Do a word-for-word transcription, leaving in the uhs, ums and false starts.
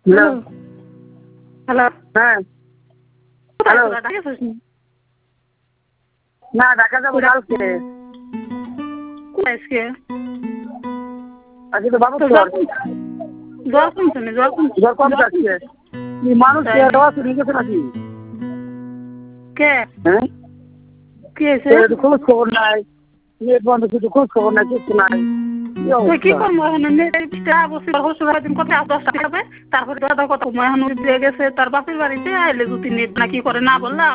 hello hello হ্যাঁ hello না ঢাকা যাবো কালকে আজকে আজকে তো বাবু জ্বর জ্বর কমছে না জ্বর জ্বর কম যাচ্ছে মানুষ নিয়ে গেছে নাকি কে হ্যাঁ কি হয়েছে খোঁজ খবর নাই নেট বন্ধ কিছু খোঁজ খবর নাই কিছু নাই কি করবো এখন কথা দশটা হবে তারপরে দাদা কত এখন দিয়ে গেছে তার বাপের বাড়িতে আইলে দু তিন নেট না কি করে না বললাম